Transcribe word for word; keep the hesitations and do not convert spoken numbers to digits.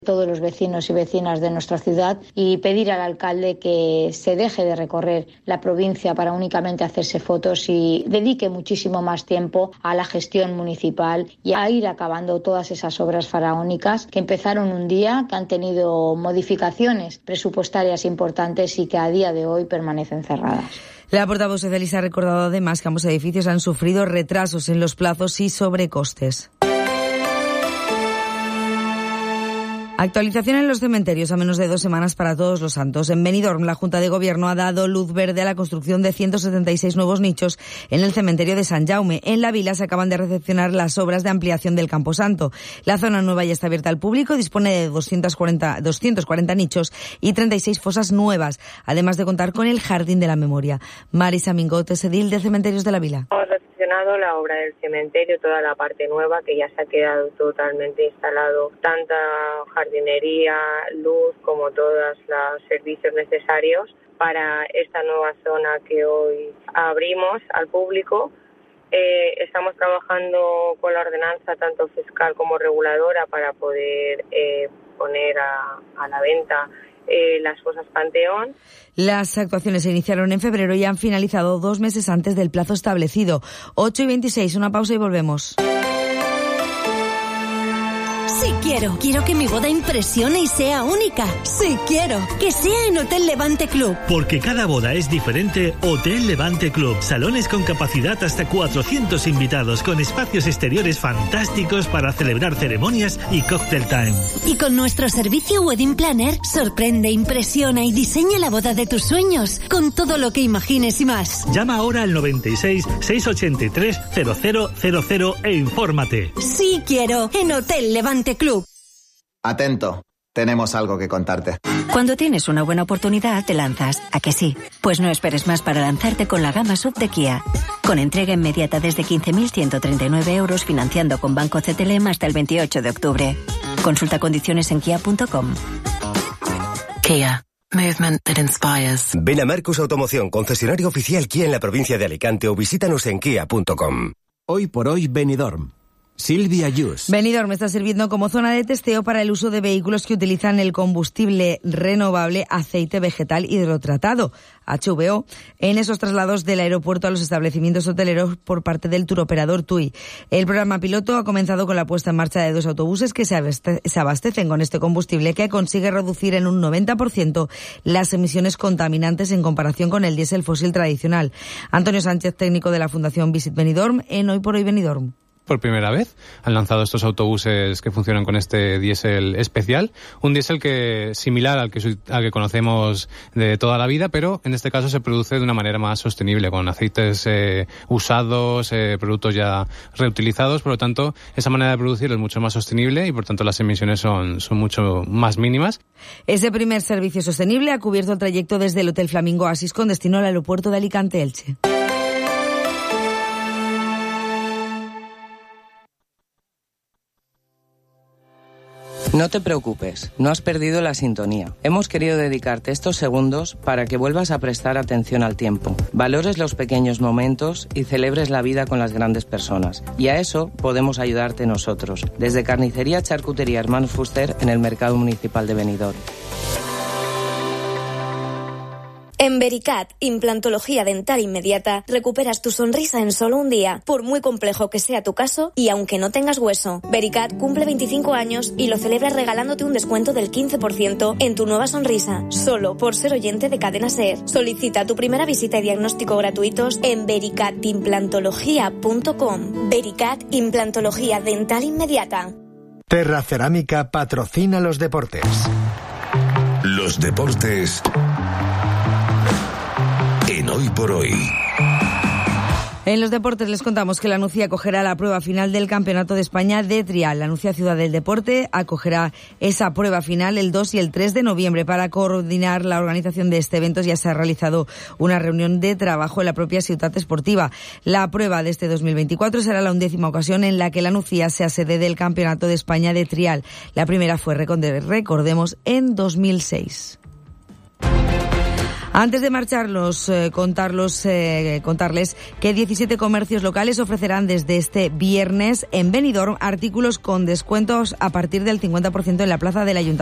todos los vecinos y vecinas de nuestra ciudad y pedir al alcalde que se deje de recorrer la provincia para únicamente hacerse fotos y dedique muchísimo más tiempo a la gestión municipal y a ir acabando todas esas obras faraónicas que empezaron un día, que han tenido modificaciones presupuestarias importantes y que a día de hoy permanecen cerradas. La portavoz socialista ha recordado además que ambos edificios han sufrido retrasos en los plazos y sobrecostes. Actualización en los cementerios a menos de dos semanas para Todos los Santos. En Benidorm, la Junta de Gobierno ha dado luz verde a la construcción de ciento setenta y seis nuevos nichos en el cementerio de San Jaume. En la vila se acaban de recepcionar las obras de ampliación del Camposanto. La zona nueva ya está abierta al público, dispone de doscientos cuarenta, doscientos cuarenta nichos y treinta y seis fosas nuevas, además de contar con el Jardín de la Memoria. Marisa Mingot, edil de Cementerios de la Vila. La obra del cementerio, toda la parte nueva que ya se ha quedado totalmente instalado, tanta jardinería, luz como todos los servicios necesarios para esta nueva zona que hoy abrimos al público. Eh, estamos trabajando con la ordenanza tanto fiscal como reguladora para poder eh, poner a, a la venta Eh, las fosas Panteón. Las actuaciones se iniciaron en febrero y han finalizado dos meses antes del plazo establecido. ocho y veintiséis, una pausa y volvemos. Sí quiero. Quiero que mi boda impresione y sea única. Sí quiero. Que sea en Hotel Levante Club. Porque cada boda es diferente, Hotel Levante Club. Salones con capacidad hasta cuatrocientos invitados, con espacios exteriores fantásticos para celebrar ceremonias y cocktail time. Y con nuestro servicio Wedding Planner, sorprende, impresiona y diseña la boda de tus sueños, con todo lo que imagines y más. Llama ahora al noventa y seis, seiscientos ochenta y tres, cero cero cero cero e infórmate. Sí quiero. En Hotel Levante Club. Atento, tenemos algo que contarte. Cuando tienes una buena oportunidad, te lanzas. ¿A que sí? Pues no esperes más para lanzarte con la gama sub de Kia. Con entrega inmediata desde quince mil ciento treinta y nueve euros, financiando con Banco C T L M hasta el veintiocho de octubre. Consulta condiciones en kia punto com. Kia. Movement that inspires. Ven a Marcus Automoción, concesionario oficial Kia en la provincia de Alicante, o visítanos en kia punto com. Hoy por hoy, Benidorm. Silvia Yus. Benidorm está sirviendo como zona de testeo para el uso de vehículos que utilizan el combustible renovable aceite vegetal hidrotratado, H V O, en esos traslados del aeropuerto a los establecimientos hoteleros por parte del turoperador TUI. El programa piloto ha comenzado con la puesta en marcha de dos autobuses que se abastecen con este combustible, que consigue reducir en un noventa por ciento las emisiones contaminantes en comparación con el diésel fósil tradicional. Antonio Sánchez, técnico de la Fundación Visit Benidorm, en Hoy por Hoy Benidorm. Por primera vez han lanzado estos autobuses que funcionan con este diésel especial, un diésel que similar al que, al que conocemos de toda la vida, pero en este caso se produce de una manera más sostenible, con aceites eh, usados, eh, productos ya reutilizados. Por lo tanto, esa manera de producir es mucho más sostenible y por tanto las emisiones son, son mucho más mínimas. Ese primer servicio sostenible ha cubierto el trayecto desde el Hotel Flamingo Oasis con destino al aeropuerto de Alicante-Elche. No te preocupes, no has perdido la sintonía. Hemos querido dedicarte estos segundos para que vuelvas a prestar atención al tiempo, valores los pequeños momentos y celebres la vida con las grandes personas. Y a eso podemos ayudarte nosotros, desde Carnicería Charcutería Hermanos Fuster en el Mercado Municipal de Benidorm. En Vericat, implantología dental inmediata, recuperas tu sonrisa en solo un día, por muy complejo que sea tu caso y aunque no tengas hueso. Vericat cumple veinticinco años y lo celebra regalándote un descuento del quince por ciento en tu nueva sonrisa, solo por ser oyente de Cadena SER. Solicita tu primera visita y diagnóstico gratuitos en vericat implantología punto com. Vericat, implantología dental inmediata. Terra Cerámica patrocina los deportes. Los deportes en Hoy por Hoy. En los deportes les contamos que la Nucía acogerá la prueba final del Campeonato de España de Trial. La Nucía Ciudad del Deporte acogerá esa prueba final el dos y el tres de noviembre. Para coordinar la organización de este evento ya se ha realizado una reunión de trabajo en la propia Ciutat Esportiva. La prueba de este dos mil veinticuatro será la undécima ocasión en la que la Nucía sea sede del Campeonato de España de Trial. La primera fue, recordemos, en dos mil seis. Antes de marcharlos, eh, contarlos, eh, contarles que diecisiete comercios locales ofrecerán desde este viernes en Benidorm artículos con descuentos a partir del cincuenta por ciento en la plaza del Ayuntamiento.